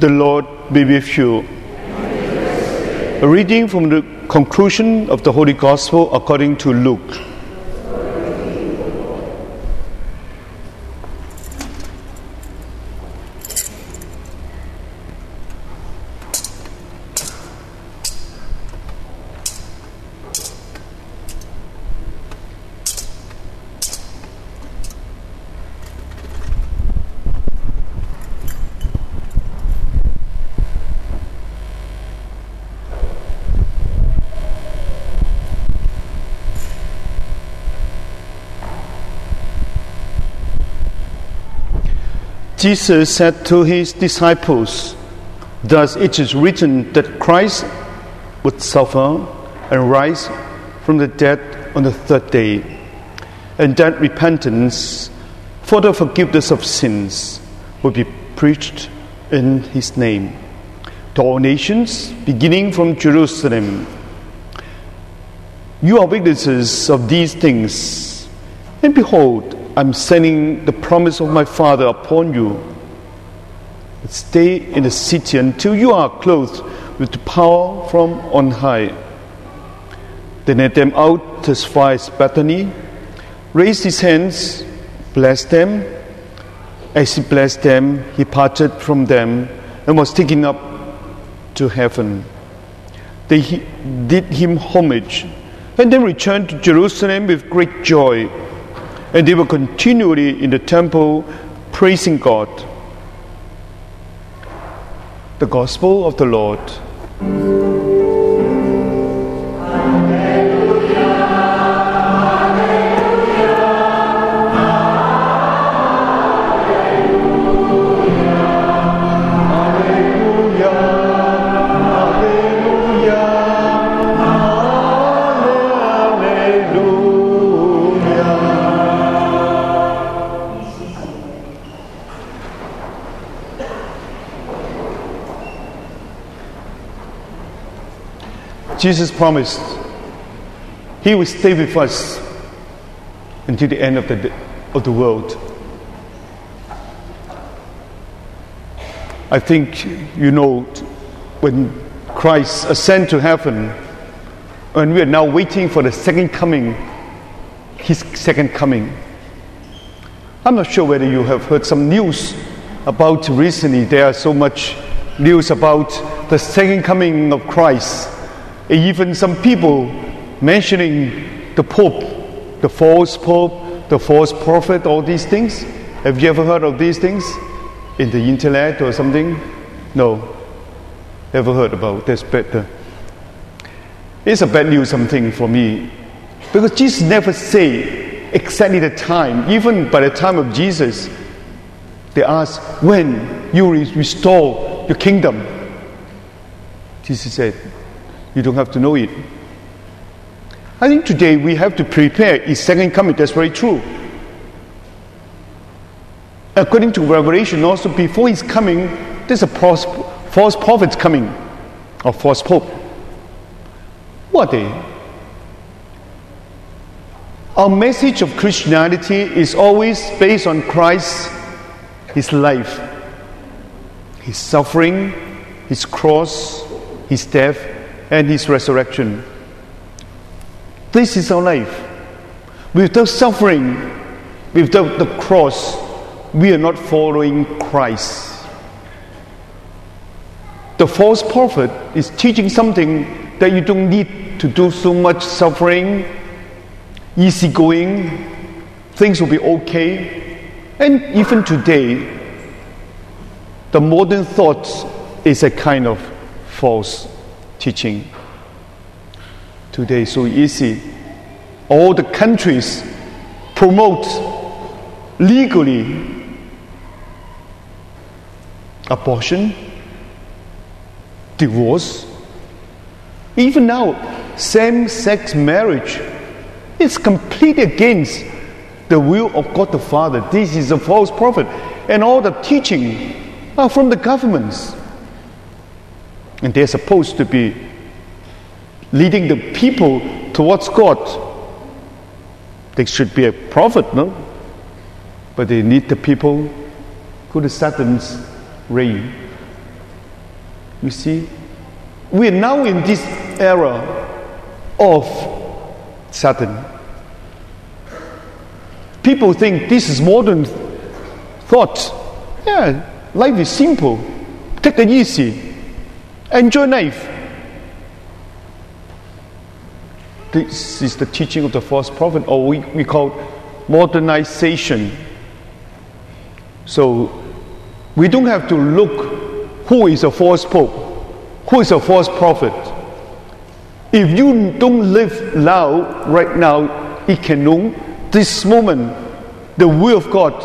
The Lord be with you. A reading from the conclusion of the Holy Gospel according to Luke. Jesus said to his disciples, "Thus it is written that Christ would suffer and rise from the dead on the third day, and that repentance for the forgiveness of sins will be preached in his name to all nations, beginning from Jerusalem. You are witnesses of these things, and behold, I'm sending the promise of my Father upon you. Stay in the city until you are clothed with the power from on high." Then led them out as far as Bethany, raised his hands, blessed them. As he blessed them, he parted from them and was taken up to heaven. They did him homage and then returned to Jerusalem with great joy. And they were continually in the temple praising God. The Gospel of the Lord. Jesus promised he will stay with us until the end of the world. I think you know, when Christ ascended to heaven, and we are now waiting for the second coming, his second coming. I'm not sure whether you have heard some news about recently. There are so much news about the second coming of Christ. Even some people mentioning the Pope, the false prophet, all these things. Have you ever heard of these things in the internet or something? No, never heard about. That's better. It's a bad news something for me, because Jesus never say exactly the time. Even by the time of Jesus, they ask, "When you restore your kingdom?" Jesus said, "You don't have to know it." I think today we have to prepare his second coming. That's very true. According to Revelation, also before his coming, there's a false prophet coming, or false pope. What are they? Our message of Christianity is always based on Christ, his life, his suffering, his cross, his death, and his resurrection. This is our life. Without suffering, without the cross, we are not following Christ. The false prophet is teaching something that you don't need to do so much suffering, easygoing, things will be okay. And even today, the modern thought is a kind of false teaching. Today so easy. All the countries promote legally abortion, divorce. Even now, same-sex marriage is completely against the will of God the Father. This is a false prophet. And all the teaching are from the governments. And they're supposed to be leading the people towards God. They should be a prophet, no? But they need the people go to Satan's reign. You see, we are now in this era of Satan. People think this is modern thought. Yeah, life is simple. Take it easy. Enjoy life. This is the teaching of the false prophet, or we call modernization. So we don't have to look who is a false pope, who is a false prophet. If you don't live now, right now, Ikenung, this moment, the will of God,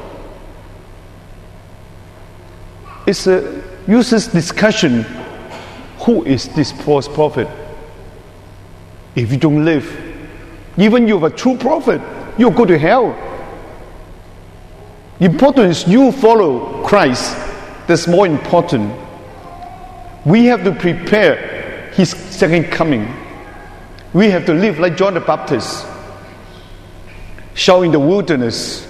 it's a useless discussion. Who is this false prophet? If you don't live, even you have a true prophet, you'll go to hell. Important is you follow Christ. That's more important. We have to prepare His second coming. We have to live like John the Baptist, shout in the wilderness.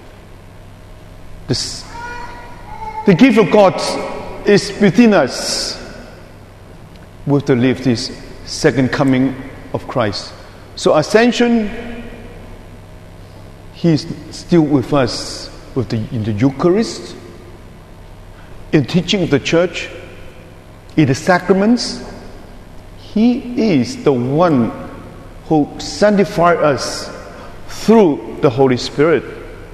The gift of God is within us. We have to live this second coming of Christ. So ascension, He is still with us in the Eucharist, in teaching of the church, in the sacraments. He is the one who sanctifies us through the Holy Spirit.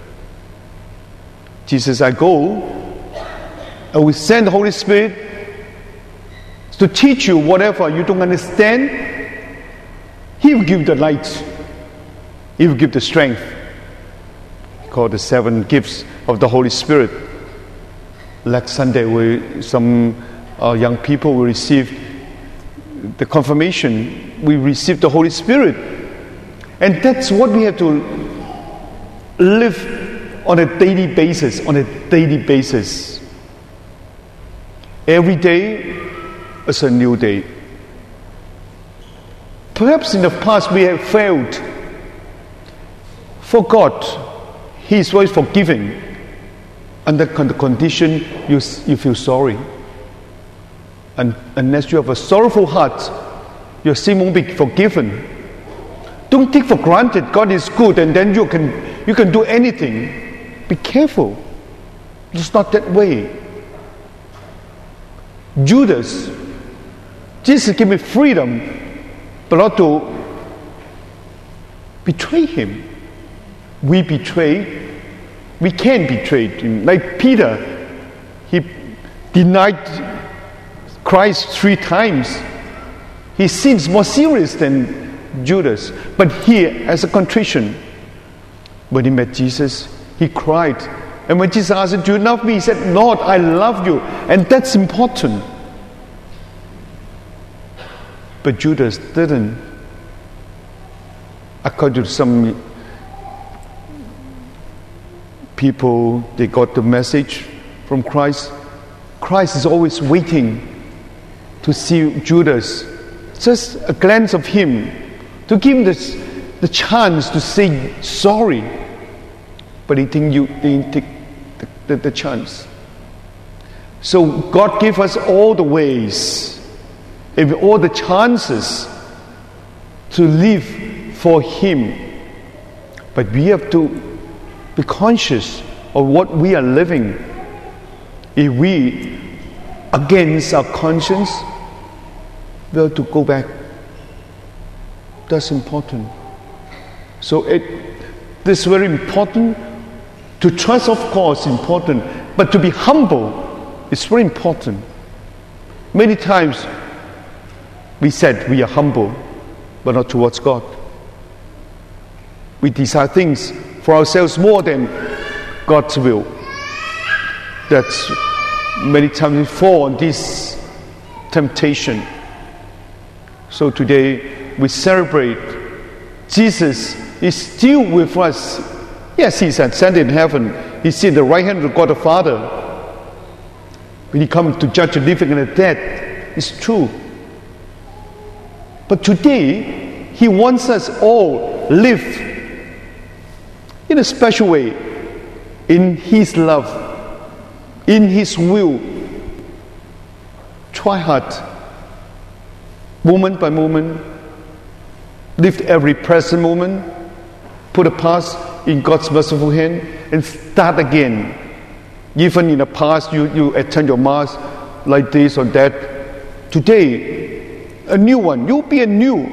Jesus, I go, I will send the Holy Spirit to teach you whatever you don't understand. He will give the light. He will give the strength. Called the 7 gifts of the Holy Spirit. Last Sunday, some young people will receive the confirmation. We received the Holy Spirit. And that's what we have to live on a daily basis, Every day is a new day. Perhaps in the past we have failed. For God, He is always forgiving. Under the condition you feel sorry. And unless you have a sorrowful heart, your sin won't be forgiven. Don't take for granted God is good and then you can do anything. Be careful. It's not that way. Judas, Jesus gave me freedom, but not to betray Him. We can betray Him. Like Peter, he denied Christ 3 times. His sin's more serious than Judas. But here, as a contrition, when he met Jesus, he cried. And when Jesus asked him, do you love me? He said, Lord, I love you. And that's important. But Judas didn't. According to some people, they got the message from Christ. Christ is always waiting to see Judas. Just a glance of him, to give him the chance to say sorry. But he didn't take the chance. So God gave us all the ways and all the chances to live for Him. But we have to be conscious of what we are living. If we, against our conscience, we have to go back. That's important. So this is very important. To trust, of course, is important. But to be humble is very important. Many times we said we are humble, but not towards God. We desire things for ourselves more than God's will. That's many times we fall on this temptation. So today we celebrate Jesus is still with us. Yes, He's ascended in heaven. He's in the right hand of God the Father. When He comes to judge the living and the dead, it's true. But today, He wants us all live in a special way, in His love, in His will. try hard, moment by moment, live every present moment, put the past in God's merciful hand, and start again. Even in the past, you attend your mass like this or that. Today, a new one. You'll be a new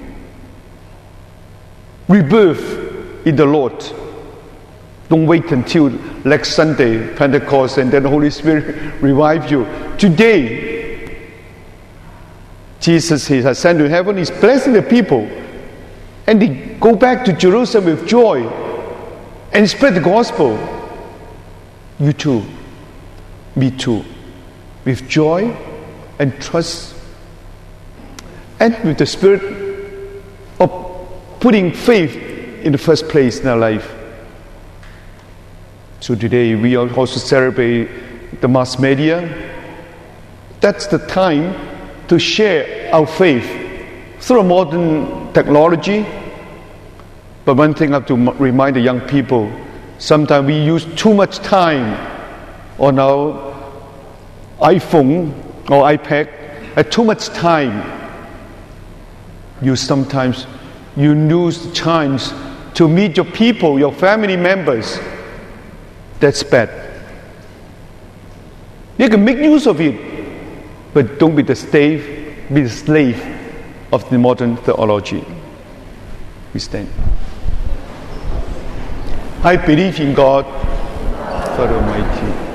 rebirth in the Lord. Don't wait until next Sunday, Pentecost, and then the Holy Spirit revive you. Today, Jesus has ascended to heaven. He's blessing the people. And they go back to Jerusalem with joy and spread the gospel. You too, me too, with joy and trust, and with the spirit of putting faith in the first place in our life. So today we also celebrate the mass media. That's the time to share our faith through modern technology. But one thing I have to remind the young people, sometimes we use too much time on our iPhone or iPad. At too much time, you lose the chance to meet your people, your family members. That's bad. You can make use of it, but don't be the slave of the modern theology. We stand. I believe in God, Father Almighty,